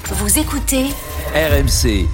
Vous écoutez RMC.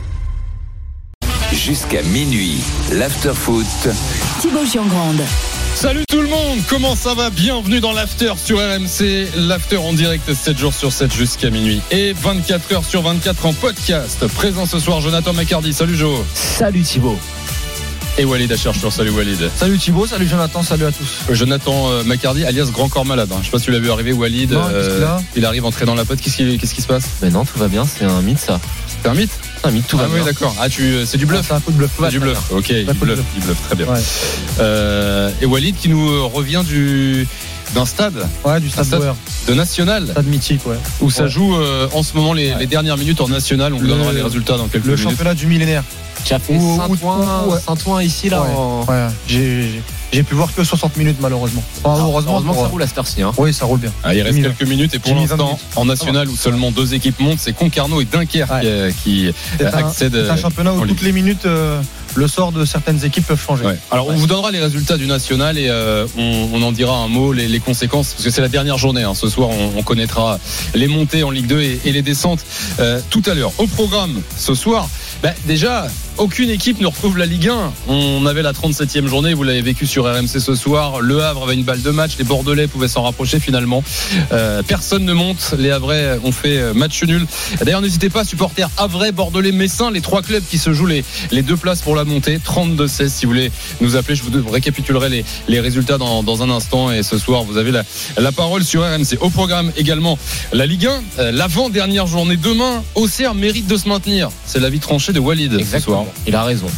Jusqu'à minuit, l'after-foot. Thibaut Giangrande. Salut tout le monde, comment ça va? Bienvenue dans l'after sur RMC. L'after en direct 7 jours sur 7 jusqu'à minuit. Et 24 heures sur 24 en podcast. Présent ce soir, Jonathan McCardy. Salut Jo. Salut Thibaut. Et Walid Acharchour. Salut Walid. Salut Thibaut, salut Jonathan, salut à tous. Jonathan McCardy, alias Grand Corps Malade. Je sais pas si tu l'as vu arriver, Walid. Non, il arrive entré dans la pote. Qu'est-ce qui se passe? Mais non, tout va bien, c'est un mythe ça. C'est un mythe? Un mythe, tout va bien. Oui, d'accord. c'est du bluff. C'est un coup de bluff. C'est du bluff. Ok, du bluff, très bien. Ouais. Et Walid qui nous revient d'un stade. Ouais, du stade Bauer. De National. Stade mythique, ouais. Où ça joue en ce moment les dernières minutes en National. On vous donnera les résultats dans quelques minutes. Le championnat du millénaire. Tu as fait Saint-Ouen ici là. Ouais. J'ai pu voir que 60 minutes malheureusement. Heureusement que ça roule à cette heure-ci. Oui, ça roule bien. Il reste quelques minutes et pour l'instant en National où seulement 2 équipes montent, c'est Concarneau et Dunkerque qui accèdent. C'est un championnat où toutes les minutes le sort de certaines équipes peuvent changer. Ouais. Alors on vous donnera les résultats du National et on en dira un mot, les conséquences, parce que c'est la dernière journée. Ce soir on connaîtra les montées en Ligue 2 et les descentes tout à l'heure. Au programme ce soir, déjà aucune équipe ne retrouve la Ligue 1. On avait la 37e journée, vous l'avez vécu sur RMC ce soir. Le Havre avait une balle de match, les Bordelais pouvaient s'en rapprocher finalement. Personne ne monte, les Havrais ont fait match nul. D'ailleurs n'hésitez pas, supporters Havrais, Bordelais, Messins, les 3 clubs qui se jouent les 2 places pour la montée. 32-16 si vous voulez nous appeler, je vous récapitulerai les résultats dans un instant. Et ce soir vous avez la parole sur RMC. Au programme également la Ligue 1, l'avant-dernière journée demain. Auxerre mérite de se maintenir, c'est l'avis tranché de Walid. Exactement. Ce soir. Il a raison.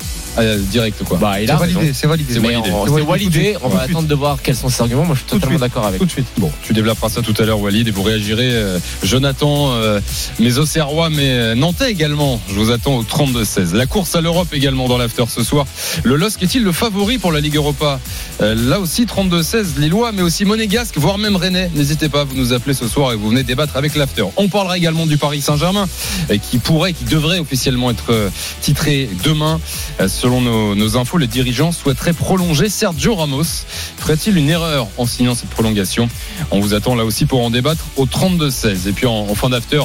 Direct quoi. Il a raison. C'est validé. C'est validé. On va attendre de voir quels sont ses arguments. Moi je suis totalement d'accord avec. Tout de suite. Bon, tu développeras ça tout à l'heure Walid et vous réagirez Jonathan, mes Auxerrois, mais Nantais également. Je vous attends au 32-16. La course à l'Europe également dans l'after ce soir. Le LOSC est-il le favori pour la Ligue Europa? Là aussi 32-16 Lillois, mais aussi Monégasque, voire même Rennais. N'hésitez pas, vous nous appelez ce soir et vous venez débattre avec l'after. On parlera également du Paris Saint-Germain qui devrait officiellement être titré demain. Selon nos infos, les dirigeants souhaiteraient prolonger Sergio Ramos. Ferait-il une erreur en signant cette prolongation? On vous attend là aussi pour en débattre au 32-16. Et puis en fin d'after,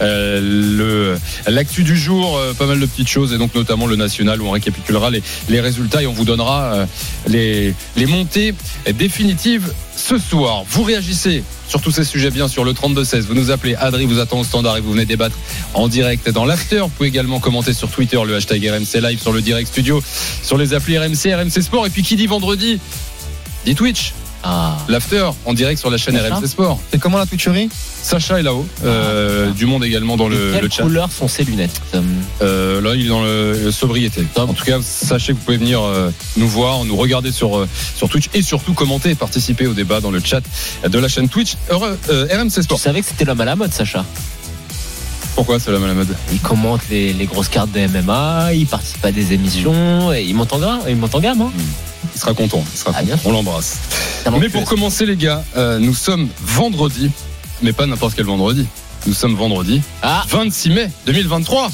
l'actu du jour, pas mal de petites choses, et donc notamment le National où on récapitulera les résultats et on vous donnera les montées définitives ce soir. Vous réagissez sur tous ces sujets bien sur le 32-16. Vous nous appelez, Adri vous attend au standard et vous venez débattre en direct dans l'after. Vous pouvez également commenter sur Twitter le hashtag RMC Live, sur le direct studio, sur les applis RMC, RMC Sport. Et puis qui dit vendredi dit Twitch. L'after en direct sur la chaîne Sacha. RMC Sport. C'est comment la Twitcherie? Sacha est là-haut, du monde également dans le chat. Quelle couleur sont ses lunettes? Là il est dans le sobriété. En tout cas sachez que vous pouvez venir nous voir, nous regarder sur Twitch et surtout commenter et participer au débat dans le chat de la chaîne Twitch RMC Sport. Tu savais que c'était l'homme à la mode, Sacha? Pourquoi c'est l'homme à la mode? Il commente les grosses cartes de MMA, il participe à des émissions, et il monte en gamme. Il sera content, on l'embrasse. Mais pour commencer les gars, nous sommes vendredi, mais pas n'importe quel vendredi. Nous sommes vendredi 26 mai 2023.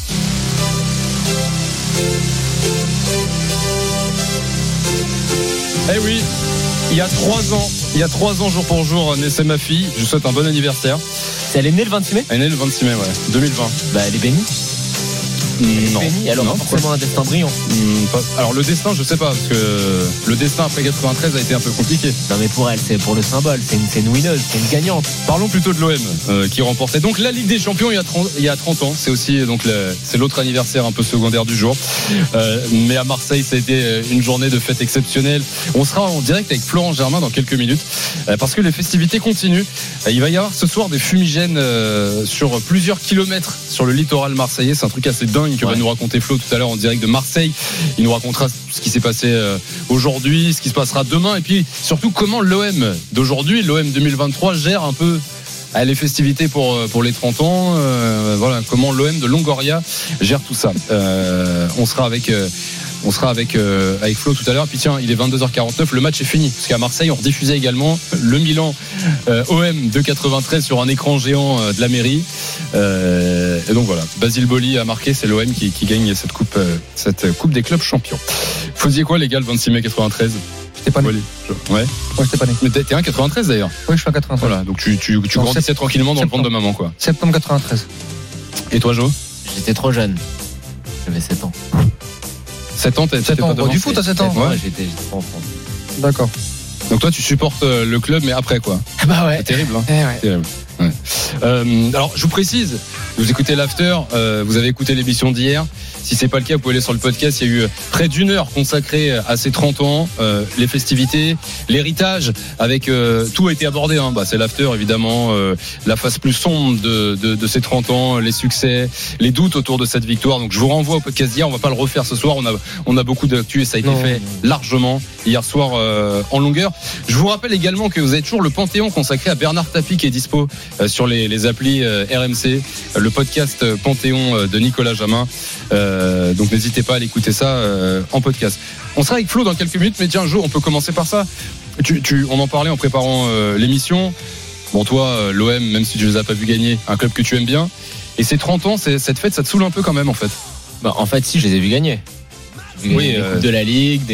Eh oui, il y a 3 ans jour pour jour naissait ma fille. Je souhaite un bon anniversaire. Elle est née le 26 mai? Elle est née le 26 mai, 2020. Elle est bénie. Non. Alors non, forcément un destin brillant. Alors le destin, je sais pas, parce que le destin après 93 a été un peu compliqué. Non mais pour elle, c'est pour le symbole, c'est une winneuse, c'est une gagnante. Parlons plutôt de l'OM qui remportait donc la Ligue des Champions il y a 30 ans. C'est aussi donc c'est l'autre anniversaire un peu secondaire du jour. Mais à Marseille, ça a été une journée de fête exceptionnelle. On sera en direct avec Florent Germain dans quelques minutes parce que les festivités continuent. Il va y avoir ce soir des fumigènes sur plusieurs kilomètres sur le littoral marseillais. C'est un truc assez dingue que va nous raconter Flo tout à l'heure en direct de Marseille. Il nous racontera ce qui s'est passé aujourd'hui, ce qui se passera demain et puis surtout comment l'OM d'aujourd'hui, l'OM 2023 gère un peu les festivités pour les 30 ans. Voilà comment l'OM de Longoria gère tout ça. On sera avec Flo tout à l'heure. Puis tiens, il est 22h49, le match est fini parce qu'à Marseille on rediffusait également le Milan OM de 93 sur un écran géant de la mairie. Et donc voilà, Basile Boli a marqué, c'est l'OM qui gagne cette coupe des clubs champions. Vous faisiez quoi les gars le 26 mai 93? J'étais pas né. Ouais, j'étais pas né. Mais t'es un 93 d'ailleurs. Oui, je suis un 93. Voilà, donc tu grandissais tranquillement dans le ventre de maman quoi. Septembre 93. Et toi, Jo? J'étais trop jeune. J'avais 7 ans. 7 ans, t'étais 7 ans, pas du foot à 7 ans. Ouais, j'étais pas enfant. D'accord. Donc toi, tu supportes le club, mais après quoi? Bah ouais. C'est terrible, hein. Ouais. Terrible. Ouais. Alors, je vous précise, vous écoutez l'After, vous avez écouté l'émission d'hier. Si c'est pas le cas, vous pouvez aller sur le podcast. Il y a eu près d'une heure consacrée à ces 30 ans, les festivités, l'héritage, avec tout a été abordé. Hein. C'est l'After, évidemment, la face plus sombre de ces 30 ans, les succès, les doutes autour de cette victoire. Donc, je vous renvoie au podcast d'hier. On va pas le refaire ce soir. On a beaucoup d'actu et ça a été fait largement hier soir en longueur. Je vous rappelle également que vous avez toujours le Panthéon consacré à Bernard Tapie qui est dispo sur les applis RMC, le podcast Panthéon de Nicolas Jamin. Donc n'hésitez pas à l'écouter ça en podcast. On sera avec Flo dans quelques minutes, mais tiens, Jo, on peut commencer par ça. On en parlait en préparant l'émission. Bon, toi, l'OM, même si tu les as pas vus gagner, un club que tu aimes bien. Et ces 30 ans, cette fête, ça te saoule un peu quand même, en fait. Bah, en fait, si, je les ai vus gagner. Oui, des coupes de la Ligue,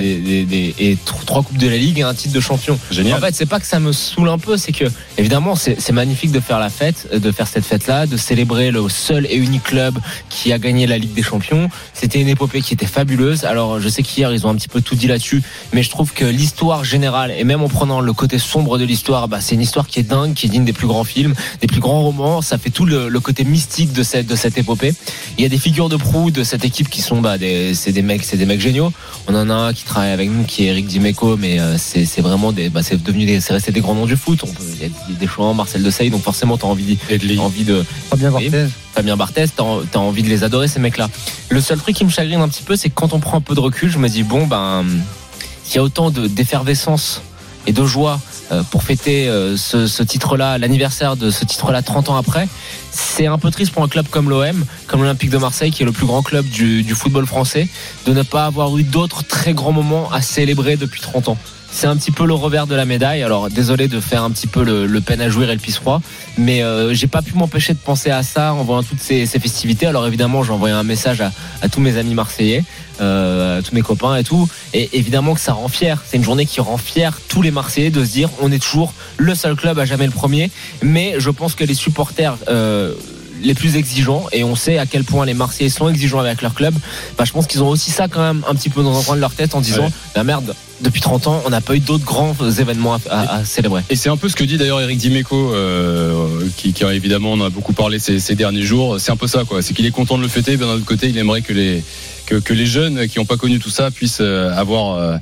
et 3 coupes de la Ligue et un titre de champion. Génial. En fait, c'est pas que ça me saoule un peu, c'est que évidemment c'est magnifique de faire la fête, de faire cette fête-là, de célébrer le seul et unique club qui a gagné la Ligue des Champions. C'était une épopée qui était fabuleuse. Alors je sais qu'hier ils ont un petit peu tout dit là-dessus, mais je trouve que l'histoire générale, et même en prenant le côté sombre de l'histoire, c'est une histoire qui est dingue, qui est digne des plus grands films, des plus grands romans. Ça fait tout le côté mystique de cette épopée. Il y a des figures de proue de cette équipe qui sont c'est des mecs géniaux. On en a un qui travaille avec nous qui est Eric Dimeco, mais c'est vraiment c'est resté des grands noms du foot. Il y a des joueurs, Marcel Desailly, donc forcément t'as envie de Fabien Barthez, t'as envie de les adorer ces mecs-là. Le seul truc qui me chagrine un petit peu, c'est que quand on prend un peu de recul, je me dis s'il y a autant d'effervescence et de joie pour fêter ce titre-là, l'anniversaire de ce titre-là 30 ans après, c'est un peu triste pour un club comme l'OM, comme l'Olympique de Marseille, qui est le plus grand club du football français, de ne pas avoir eu d'autres très grands moments à célébrer depuis 30 ans. C'est un petit peu le revers de la médaille. Alors désolé de faire un petit peu le peine à jouir et le pisse froid, mais j'ai pas pu m'empêcher de penser à ça en voyant toutes ces festivités. Alors évidemment j'ai envoyé un message à tous mes amis marseillais, à tous mes copains et tout, et évidemment que ça rend fier. C'est une journée qui rend fier tous les Marseillais de se dire on est toujours le seul club à jamais le premier. Mais je pense que les supporters les plus exigeants, et on sait à quel point les Marseillais sont exigeants avec leur club, je pense qu'ils ont aussi ça quand même un petit peu dans un coin de leur tête en disant merde, depuis 30 ans on n'a pas eu d'autres grands événements à célébrer. Et c'est un peu ce que dit d'ailleurs Eric Dimeco, qui évidemment on a beaucoup parlé ces derniers jours. C'est un peu ça, quoi. C'est qu'il est content de le fêter, mais d'un autre côté il aimerait que les jeunes qui n'ont pas connu tout ça puissent avoir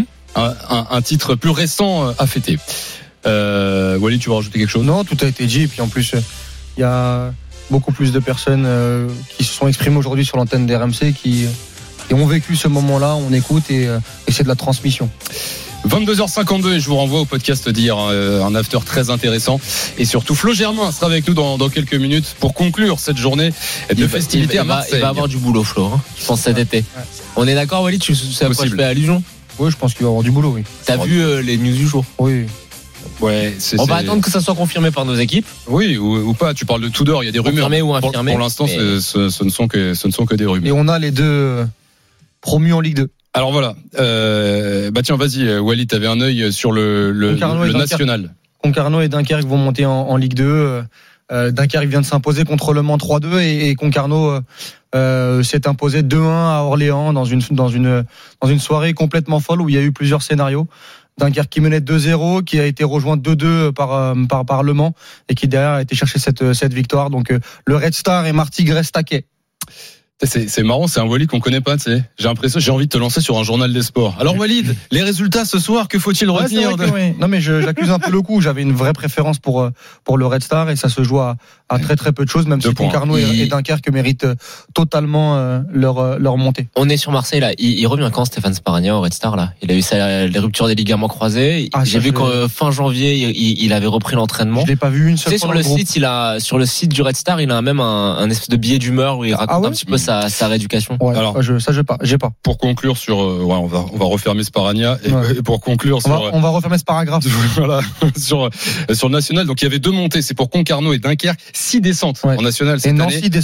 un titre plus récent à fêter. Walid, tu veux rajouter quelque chose? Non, tout a été dit, et puis en plus il y a beaucoup plus de personnes qui se sont exprimées aujourd'hui sur l'antenne d'RMC qui ont vécu ce moment-là. On écoute et c'est de la transmission. 22h52 et je vous renvoie au podcast d'hier, un after très intéressant, et surtout Flo Germain sera avec nous dans quelques minutes pour conclure cette journée de festivités à Marseille. Il va avoir du boulot, Flo, je pense, cet été. On est d'accord, Walid? C'est à quoi je fais allusion? Oui, je pense qu'il va avoir du boulot, oui. T'as vu les news du jour? Oui. Ouais, on va attendre que ça soit confirmé par nos équipes. Oui, ou pas. Tu parles de Tudor, il y a des rumeurs. Confirmé ou infirmé. Pour l'instant, ce ne sont que des rumeurs. Et on a les deux promus en Ligue 2. Alors voilà. Tiens, vas-y, Walid, t'avais un œil sur le national. Concarneau et Dunkerque vont monter en Ligue 2. Dunkerque vient de s'imposer contre Le Mans 3-2 et Concarneau s'est imposé 2-1 à Orléans dans une soirée complètement folle où il y a eu plusieurs scénarios. Dunkerque qui menait 2-0, qui a été rejoint 2-2 par Le Mans et qui derrière a été chercher cette victoire. Donc le Red Star et Martigues restent taquets. C'est marrant, c'est un Walid qu'on connaît pas, tu sais. J'ai envie de te lancer sur un journal des sports. Alors Walid, les résultats ce soir, que faut-il retenir oui. Non mais j'accuse un peu le coup. J'avais une vraie préférence pour le Red Star et ça se joue à très très peu de choses, même si Concarneau et Dunkerque méritent totalement leur montée. On est sur Marseille là. Il revient quand Stéphane Sparagna au Red Star là? Il a eu les ruptures des ligaments croisés. J'ai vu qu'en fin janvier il avait repris l'entraînement. Je l'ai pas vu une seule fois. Sur le site du Red Star, il a même un espèce de billet d'humeur où il raconte un petit peu sa rééducation. Ouais, alors j'ai pas. Pour conclure sur on va refermer Sparagna et pour conclure on va refermer ce paragraphe. Voilà, sur le national. Donc il y avait 2 montées, c'est pour Concarneau et Dunkerque, 6 descentes en national cette année. Et Nancy descend.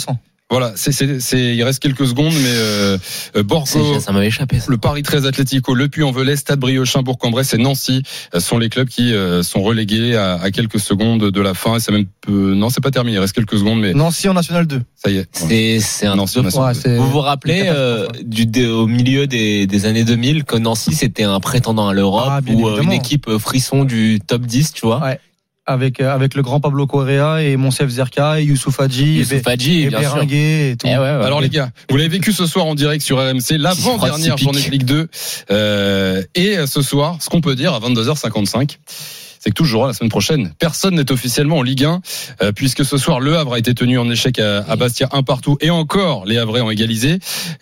Voilà, il reste quelques secondes, mais Borgo, Ça m'avait échappé. Ça. le Paris 13 Atlético, le Puy-en-Velay, Stade Briochin, Bourg-en-Bresse et Nancy sont les clubs qui sont relégués à quelques secondes de la fin. Et c'est même non, c'est pas terminé. Il reste quelques secondes, mais Nancy en National 2. ça y est. C'est un Nancy, truc de fou. National 2. Vous vous rappelez au milieu des années 2000 que Nancy c'était un prétendant à l'Europe Ah, bien ou évidemment. une équipe frisson du top 10, tu vois. Ouais. Avec le grand Pablo Correa et Monsef Zerka et Youssouf Hadji Youssouf Hadji, et bien sûr. Berenguer et tout. Eh ouais, Alors les gars, vous l'avez vécu ce soir en direct sur RMC, l'avant-dernière journée de Ligue 2. Et ce soir, ce qu'on peut dire à 22h55, c'est que toujours la semaine prochaine, personne n'est officiellement en Ligue 1, puisque ce soir Le Havre a été tenu en échec à Bastia 1 partout, et encore les Havrais ont égalisé,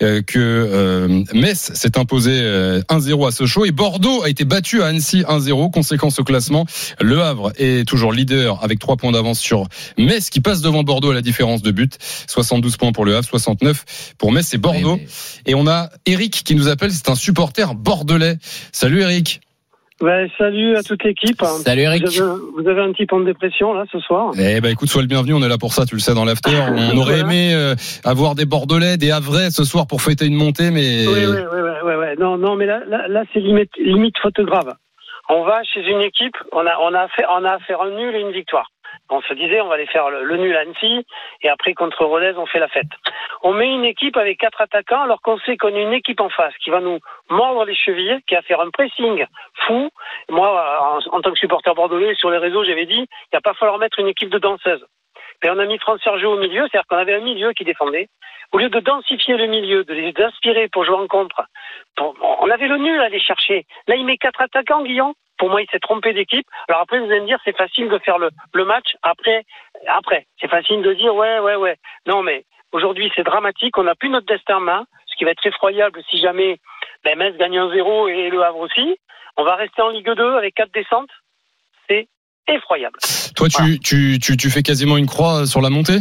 que Metz s'est imposé 1-0 à Sochaux, et Bordeaux a été battu à Annecy 1-0. Conséquence au classement, Le Havre est toujours leader avec 3 points d'avance sur Metz, qui passe devant Bordeaux à la différence de but. 72 points pour Le Havre, 69 pour Metz et Bordeaux. Et on a Eric qui nous appelle, c'est un supporter bordelais. Salut Eric. Ouais, salut à toute l'équipe. Salut Eric. Vous avez un petit peu de dépression là ce soir. Eh ben écoute, sois le bienvenu, on est là pour ça, tu le sais, dans l'after. On aurait aimé avoir des Bordelais, des Havrais ce soir pour fêter une montée, mais Ouais. Non, mais là c'est limite faute grave. On va chez une équipe, on a à faire un nul et une victoire. On se disait on va aller faire le nul à Annecy et après contre Rodez on fait la fête. On met une équipe avec 4 attaquants alors qu'on sait qu'on a une équipe en face qui va nous mordre les chevilles, qui va faire un pressing fou. Moi en tant que supporter bordelais sur les réseaux j'avais dit il va pas falloir mettre une équipe de danseuses. Et on a mis Franck Sergio au milieu, c'est-à-dire qu'on avait un milieu qui défendait. Au lieu de densifier le milieu, de les inspirer pour jouer en contre, on avait le nul à aller chercher. Là il met 4 attaquants, Guillaume. Pour moi, il s'est trompé d'équipe. Alors après, vous allez me dire, c'est facile de faire le match après. C'est facile de dire, ouais. Non, mais aujourd'hui, c'est dramatique. On n'a plus notre destin en main, ce qui va être effroyable si jamais Metz gagne 1-0 et Le Havre aussi. On va rester en Ligue 2 avec 4 descentes. C'est effroyable. toi, tu fais quasiment une croix sur la montée.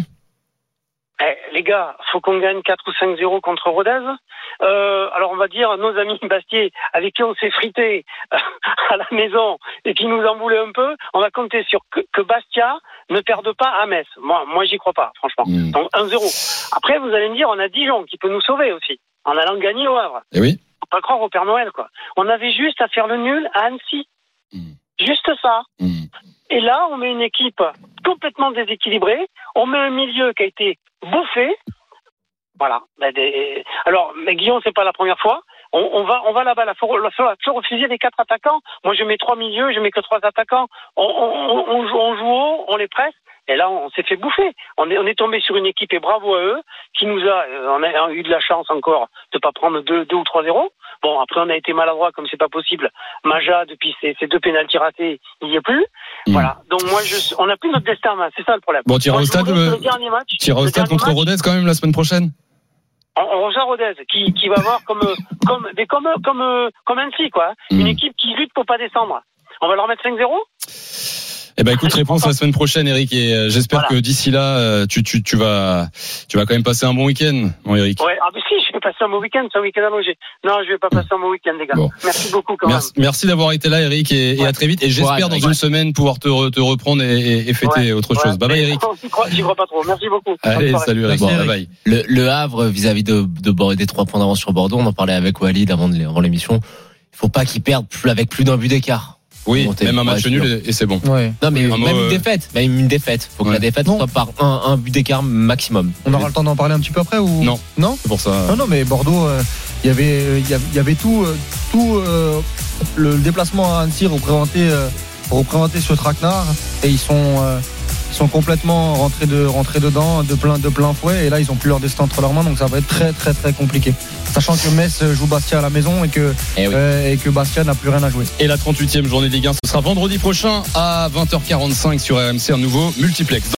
Les gars, faut qu'on gagne 4 ou 5-0 contre Rodez. Alors on va dire nos amis Bastier avec qui on s'est frité à la maison et qui nous en voulaient un peu, on va compter sur que Bastia ne perde pas à Metz. Moi j'y crois pas, franchement. Donc 1-0. Après vous allez me dire on a Dijon qui peut nous sauver aussi en allant gagner au Havre. Eh oui. Faut pas croire au Père Noël quoi. On avait juste à faire le nul à Annecy. Juste ça. Et là, on met une équipe complètement déséquilibrée. On met un milieu qui a été bouffé. Voilà. Alors, mais Guillaume, c'est pas la première fois. On va là-bas. Il faut refuser les 4 attaquants. Moi, je mets 3 milieux, je mets que 3 attaquants. On joue haut, on les presse. Et là, on s'est fait bouffer. On est tombé sur une équipe, et bravo à eux, qui nous on a eu de la chance encore de pas prendre 2 ou 3-0. Bon, après, on a été maladroit, comme c'est pas possible. Maja, depuis ces 2 pénaltys ratés, il y est plus. Voilà. Donc, moi, on n'a plus notre destin en main. C'est ça le problème. Bon, t'iras au stade contre Rodez quand même la semaine prochaine. On rejoint Rodez, qui va voir comme Annecy, quoi. Une équipe qui lutte pour pas descendre. On va leur mettre 5-0? Eh ben écoute, réponse la semaine prochaine, Eric, et j'espère que d'ici là, tu vas quand même passer un bon week-end, mon Eric. Ouais, mais si, je vais passer un bon week-end, c'est un week-end allongé. Non, je vais pas passer un bon week-end, les gars. Bon. Merci beaucoup quand même. Merci d'avoir été là, Eric, et à très vite. Et j'espère dans une semaine pouvoir te reprendre et fêter autre chose. Bye bye, Eric. J'y crois pas trop. Merci beaucoup. Allez, salut Eric. Bye bye. Le Havre vis-à-vis des 3 points d'avance sur Bordeaux, on en parlait avec Walid avant l'émission. Il faut pas qu'ils perdent avec plus d'un but d'écart. Oui, même un match nul et c'est bon. Ouais. Non mais même une défaite. Faut que la défaite soit par un but d'écart maximum. On aura le temps d'en parler un petit peu après ou non c'est pour ça. Non mais Bordeaux, il y avait tout le déplacement à Annecy représenté ce traquenard et ils sont complètement rentrés dedans de plein fouet et là ils ont plus leur destin entre leurs mains donc ça va être très très très compliqué. Sachant que Metz joue Bastia à la maison et que Bastia n'a plus rien à jouer. Et la 38e journée de Ligue 1, ce sera vendredi prochain à 20h45 sur RMC, un nouveau multiplex.